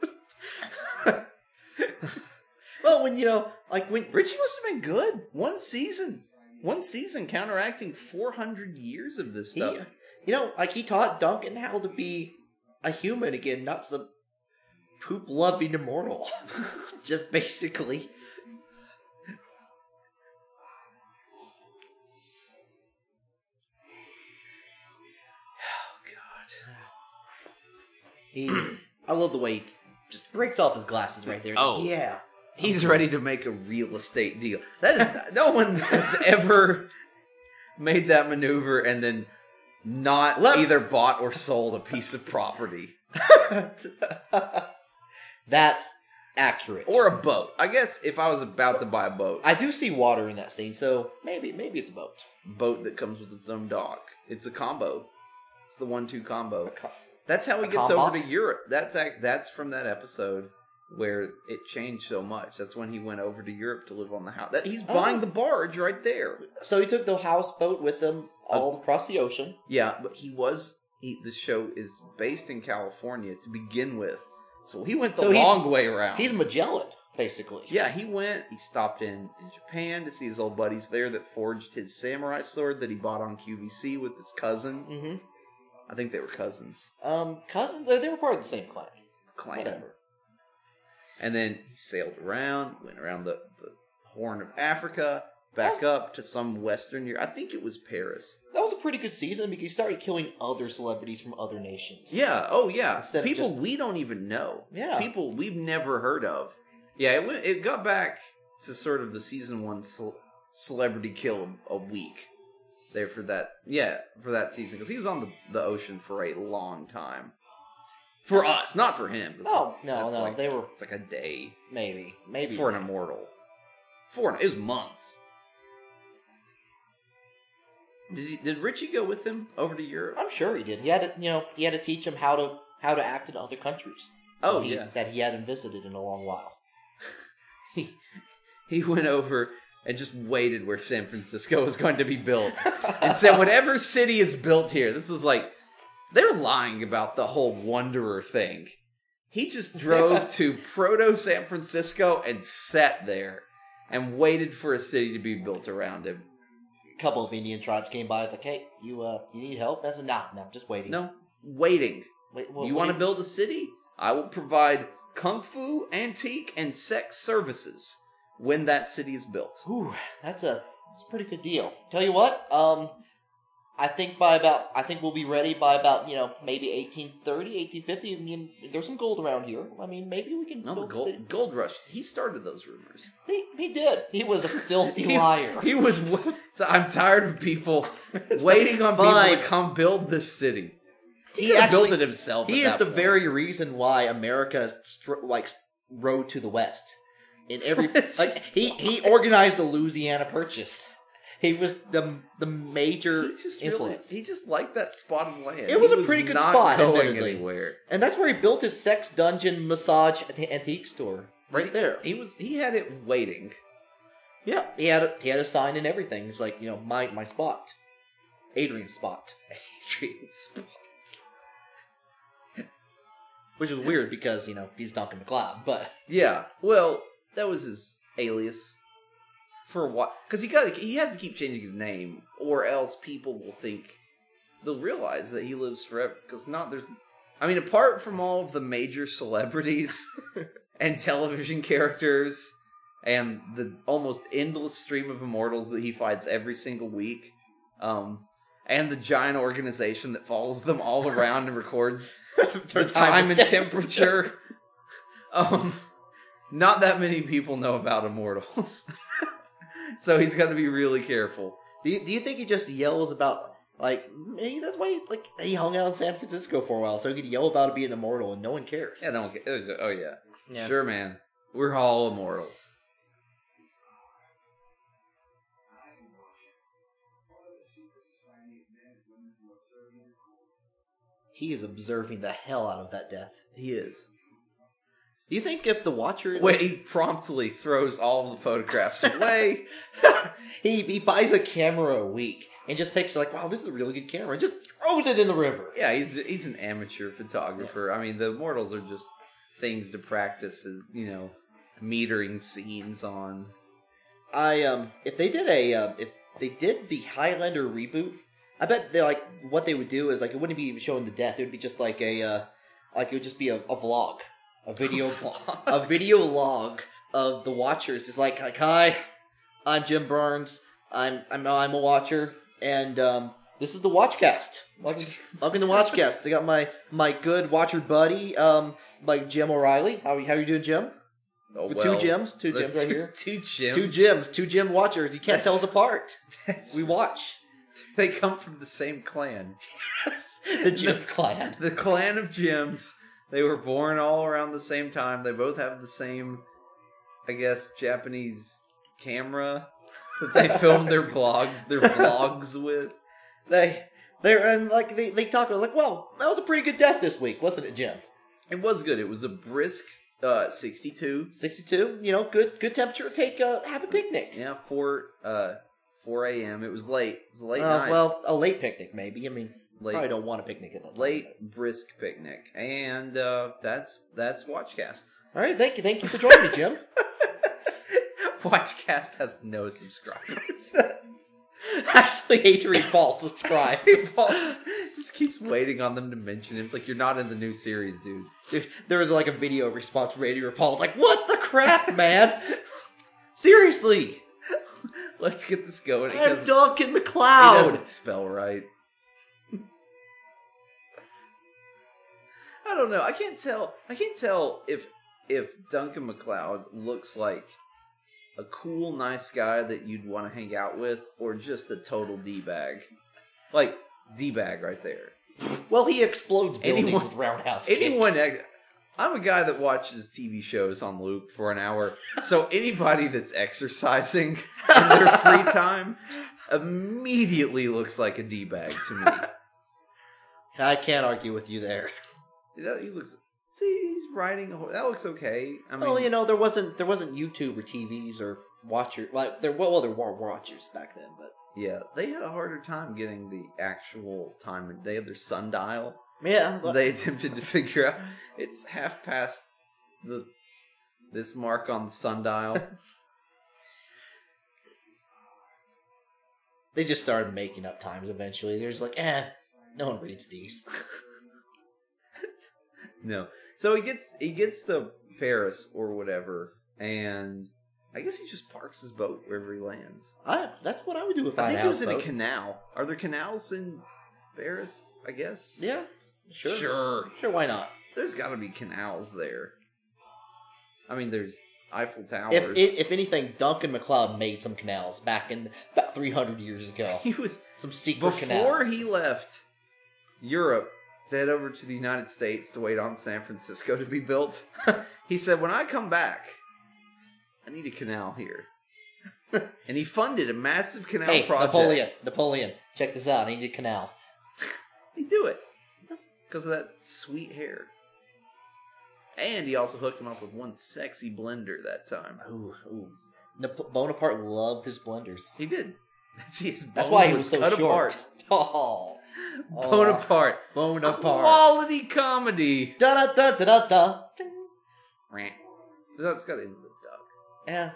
Well, when Richie must have been good. One season counteracting 400 years of this stuff. he taught Duncan how to be a human again, not some poop-loving immortal. Just basically. I love the way he just breaks off his glasses right there. It's Oh. like, yeah. He's ready to make a real estate deal. That is no one has ever made that maneuver and then not either bought or sold a piece of property. That's accurate. Or a boat. I guess if I was about to buy a boat. I do see water in that scene, so maybe it's a boat. Boat that comes with its own dock. It's a combo. It's the 1-2 combo. That's how he gets combo? over to Europe. That's from that episode where it changed so much. That's when he went over to Europe to live on the house. He's buying the barge right there. So he took the houseboat with him all across the ocean. Yeah, but the show is based in California to begin with. So he went the long way around. He's Magellan, basically. Yeah, he stopped in Japan to see his old buddies there that forged his samurai sword that he bought on QVC with his cousin. Mm-hmm. I think they were cousins. Cousins? They were part of the same clan. Whatever. And then he sailed around, went around the Horn of Africa, back up to some Western Europe. I think it was Paris. That was a pretty good season because he started killing other celebrities from other nations. Yeah, oh yeah. Instead people we don't even know. Yeah. People we've never heard of. Yeah, it got back to sort of the season 1 celebrity kill a week there for that season. Because he was on the ocean for a long time. For us, not for him. No. It's like a day. Maybe. For an immortal. It was months. Did Richie go with him over to Europe? I'm sure he did. He had to teach him how to act in other countries. Oh, that he hadn't visited in a long while. He went over and just waited where San Francisco was going to be built, and said, "Whatever city is built here." This was like they're lying about the whole Wanderer thing. He just drove to proto San Francisco and sat there and waited for a city to be built around him. A couple of Indian tribes came by. It's like, "Hey, you need help?" I said, "No, I'm just waiting." No, waiting. Wait, you want to build a city? I will provide kung fu, antique, and sex services when that city is built. Ooh, that's a pretty good deal. Tell you what, I think we'll be ready by about, maybe 1830, 1850. I mean, there's some gold around here. I mean, maybe we can build a city. Gold rush. He started those rumors. He did. He was a filthy liar. He was. So I'm tired of people waiting on people to come build this city. He built it himself. He is the very reason why America rode to the west. In every he organized the Louisiana Purchase. He was the major influence. He just liked that spot of land. It was a pretty good spot. Going anywhere, and that's where he built his sex dungeon massage antique store. Right there. He had it waiting. Yeah, he had a sign and everything. It's like, my spot, Adrian's spot, which is weird because he's Duncan MacLeod. But yeah, well, that was his alias. For what? Because he has to keep changing his name, or else people will they'll realize that he lives forever. Because apart from all of the major celebrities and television characters, and the almost endless stream of immortals that he fights every single week, and the giant organization that follows them all around and records the time and temperature, not that many people know about immortals. So he's got to be really careful. Do you think he just yells about, maybe that's why he hung out in San Francisco for a while, so he could yell about it being immortal and no one cares? Yeah, no one cares. Oh, yeah. Sure, man. We're all immortals. He is observing the hell out of that death. He is. Do you think if the Watcher... Wait, he promptly throws all the photographs away. he buys a camera a week and just takes wow, this is a really good camera, and just throws it in the river. Yeah, he's an amateur photographer. Yeah. I mean, the immortals are just things to practice, metering scenes on. If they did the Highlander reboot, I bet they what they would do is it wouldn't be even showing the death. It would be just it would just be a vlog. A video log of the Watchers, just hi, I'm Jim Burns. I'm a Watcher, and this is the Watchcast. Welcome to Watchcast. I got my good Watcher buddy, Jim O'Reilly. How are you doing, Jim? Oh, well, two Jims right here. Two Jim Watchers. You can't tell us apart. We watch. They come from the same clan. The Jim clan. The clan of Jims. They were born all around the same time. They both have the same, I guess, Japanese camera that they filmed their vlogs with. They talk well, that was a pretty good death this week, wasn't it, Jim? It was good. It was a brisk 62. 62. You know, good temperature. Have a picnic. Yeah, 4 a.m. It was late. It was a late night. Well, a late picnic maybe. I mean, Late- probably don't want a picnic at that time. Late brisk picnic, and that's Watchcast. All right, thank you for joining me, Jim. Watchcast has no subscribers. Actually, Adrian Paul subscribe. Paul just keeps waiting on them to mention him. It's like, you're not in the new series, dude. Dude, there was like a video response from Adrian Paul. It's like, what the crap, man? Seriously, Let's get this going. I'm Duncan He McLeod. doesn't spell right. I don't know. I can't tell if Duncan MacLeod looks like a cool, nice guy that you'd want to hang out with, or just a total D-bag. Like, D-bag right there. Well, he explodes buildings Anyone- with roundhouse kicks. I'm a guy that watches TV shows on loop for an hour, so anybody that's exercising in their free time immediately looks like a D-bag to me. I can't argue with you there. He looks... See, he's riding a horse. That looks okay. I mean, Well, you know, there wasn't YouTube or TVs or watchers. Like there were watchers back then, but yeah, they had a harder time getting the actual time. They had their sundial. yeah, They attempted to figure out it's half past this mark on the sundial. they just started making up times eventually. They're just like, no one reads these. No. So he gets to Paris or whatever, and I guess he just parks his boat wherever he lands. That's what I would do if I I had think a it was in a houseboat. canal. Are there canals in Paris? I guess. Yeah, sure, why not? There's got to be canals there. I mean, there's Eiffel Towers. If anything, Duncan MacLeod made some canals back in about 300 years ago. He was Some secret before canals. he left Europe to head over to the United States to wait on San Francisco to be built. He said, "When I come back, I need a canal here." And he funded a massive canal Hey, project. Napoleon, check this out. I need a canal. He do it because of that sweet hair. And he also hooked him up with one sexy blender that time. Ooh. Bonaparte loved his blenders. He did. His That's bone why he was so cut short. apart. Oh, Bonaparte. Bonaparte. Quality comedy. Da da da da da da. That's got to end with a duck. Yeah.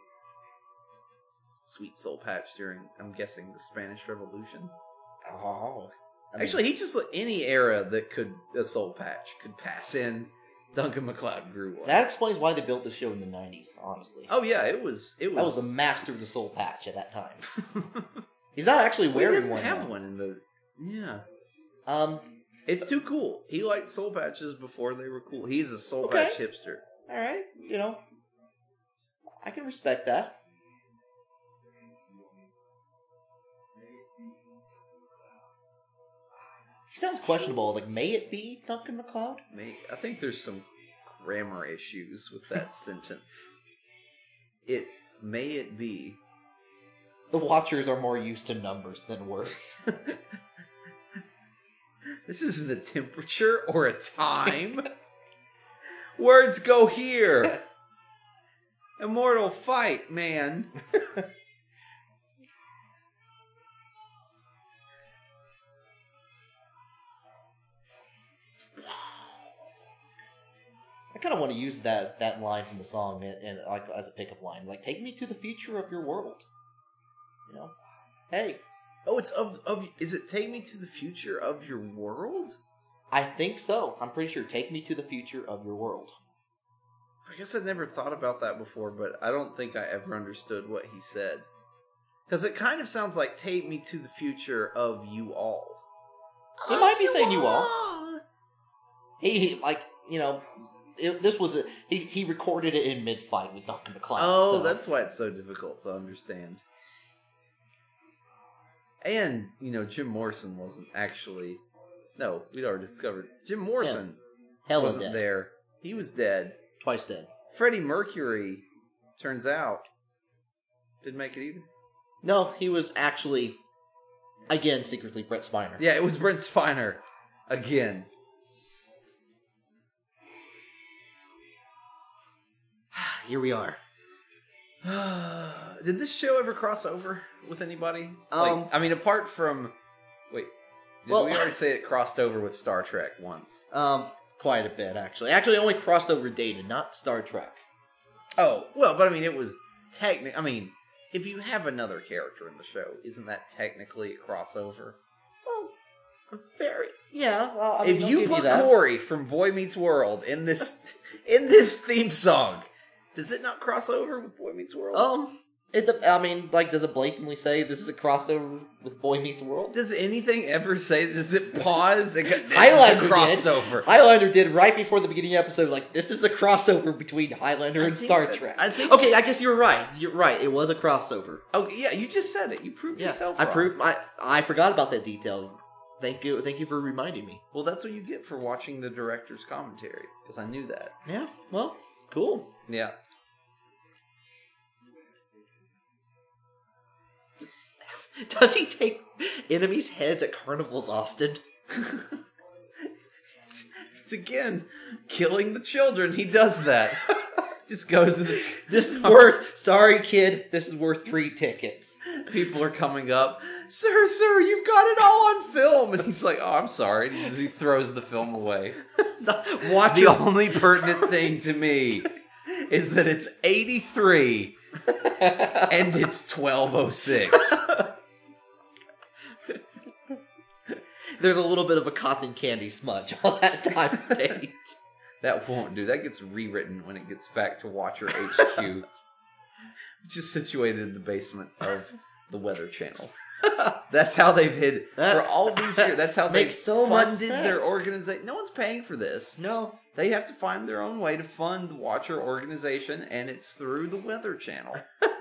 Sweet soul patch during, I'm guessing, the Spanish Revolution. Oh. Actually, he just any era that a soul patch could pass in. Duncan MacLeod grew up. That explains why they built the show in the 90s, honestly. Oh yeah, it was. That was the master of the soul patch at that time. He's not actually He wearing doesn't one. have though. one in the. Yeah. It's It's too cool. He liked soul patches before they were cool. He's a soul Okay. patch hipster. all right. You know, I can respect that. He sounds questionable. Like, may it be Duncan MacLeod? I think there's some grammar issues with that sentence. May it be. The Watchers are more used to numbers than words. This isn't a temperature or a time. Words go here. Immortal fight, man. I kind of want to use that line from the song and like as a pickup line, like "Take me to the future of your world." You know, hey, Oh, it's is it Take Me to the Future of Your World? I think so. I'm pretty sure. Take me to the future of your world. I guess I'd never thought about that before, but I don't think I ever understood what he said. Because it kind of sounds like Take Me to the Future of You All. He might be saying you all. He like, you know, this was he recorded it in mid fight with Duncan MacLeod. Oh, so. that's why it's so difficult to understand. And, Jim Morrison wasn't actually... No, we'd already discovered. Jim Morrison hell wasn't dead. there. He was dead. Twice dead. Freddie Mercury, turns out, didn't make it either. No, he was actually, again, secretly Brett Spiner. Yeah, it was Brent Spiner. Again. here we are. Did this show ever cross over with anybody? I mean, apart from... Wait. Did we already say it crossed over with Star Trek once? Quite a bit, actually. Actually, it only crossed over Data, not Star Trek. Oh, well, but I mean, it was technically... I mean, if you have another character in the show, isn't that technically a crossover? Well, very... Yeah. Well, if you put Corey from Boy Meets World in this theme song, does it not cross over with Boy Meets World? Does it blatantly say this is a crossover with Boy Meets World? Does anything ever say, does it pause? This Highlander is a crossover. Did. Highlander did right before the beginning of the episode, like, this is a crossover between Highlander and Star Trek. Okay, I guess you're right. You're right. It was a crossover. Okay, yeah, you just said it. You proved yourself wrong. I forgot about that detail. Thank you for reminding me. Well, that's what you get for watching the director's commentary, because I knew that. Yeah, well, cool. Yeah. Does he take enemies' heads at carnivals often? It's again killing the children. He does that. Just goes to the. This is worth. Sorry, kid. This is worth 3 tickets. People are coming up. Sir, you've got it all on film. And he's like, oh, I'm sorry. And he throws the film away. The only pertinent thing to me is that it's 83 and it's 12:06. There's a little bit of a cotton candy smudge on that time date. That won't do. That gets rewritten when it gets back to Watcher HQ, which is situated in the basement of the Weather Channel. That's how they've hid for all these years. That's how they've funded their organization. No one's paying for this. No. They have to find their own way to fund the Watcher organization, and it's through the Weather Channel.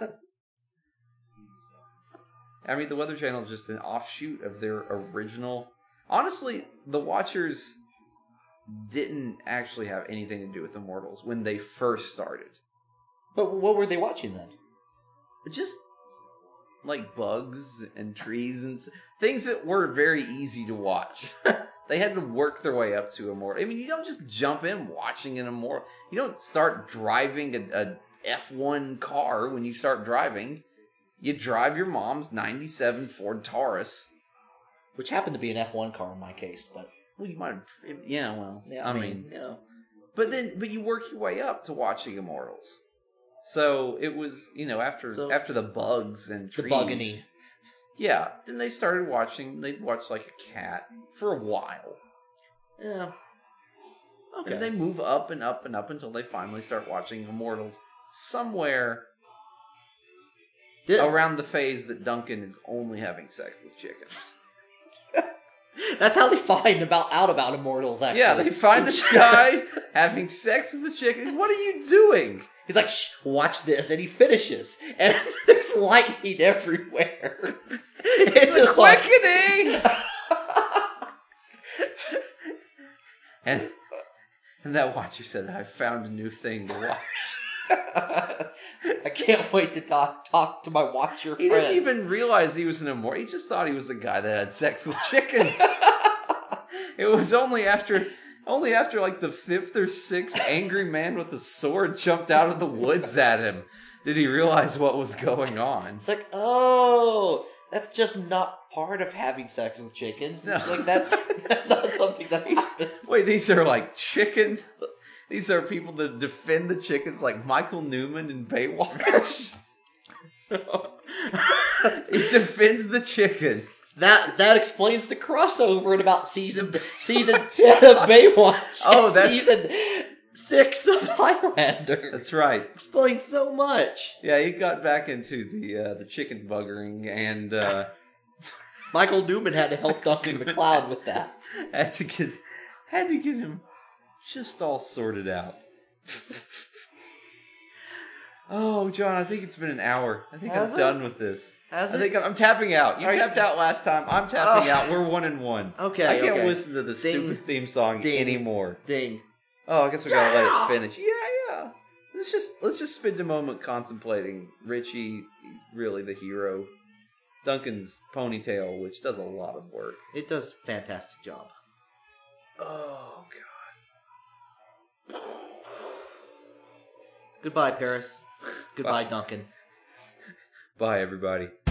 I mean, the Weather Channel is just an offshoot of their original... Honestly, the Watchers didn't actually have anything to do with Immortals when they first started. But what were they watching then? Just like bugs and trees and things that were very easy to watch. They had to work their way up to Immortal. I mean, you don't just jump in watching an Immortal. You don't start driving a F1 car when you start driving. You drive your mom's 97 Ford Taurus. Which happened to be an F1 car in my case, but... Well, you might have... Yeah, well... Yeah, I mean, you know... But you work your way up to watching Immortals. So, it was, after the bugs and trees... The bugany. Yeah, then they'd watch like a cat for a while. Yeah. Okay. And they move up and up and up until they finally start watching Immortals somewhere around the phase that Duncan is only having sex with chickens. That's how they find out about Immortals, actually. Yeah, they find this guy having sex with the chickens. What are you doing? He's like, shh, watch this, and he finishes. And there's lightning everywhere. It's a quickening! and that watcher said, I found a new thing to watch. I can't wait to talk to my watcher He friends. didn't even realize he was an immortal. He just thought he was a guy that had sex with chickens. It was only after like the 5th or 6th angry man with a sword jumped out of the woods at him did he realize what was going on. It's like, oh, that's just not part of having sex with chickens. No. Like that's not something that happens. Wait, these are like chicken... These are people that defend the chickens like Michael Newman in Baywatch. He defends the chicken. That explains the crossover in about season 10 of Baywatch. Oh, that's... Season 6 of Highlander. That's right. Explains so much. Yeah, he got back into the chicken buggering, and Michael Newman had to help Duncan MacLeod with that. Had to get him just all sorted out. Oh, John, I think it's been an hour. I think I'm done with this. I think I'm tapping out. You tapped out last time. I'm tapping out. We're 1-1. Okay. I can't listen to the stupid theme song anymore. Ding. Oh, I guess we gotta let it finish. Yeah. Let's just spend a moment contemplating Richie. He's really the hero. Duncan's ponytail, which does a lot of work. It does a fantastic job. Oh, God. Goodbye, Paris. Goodbye, Duncan. Bye, everybody.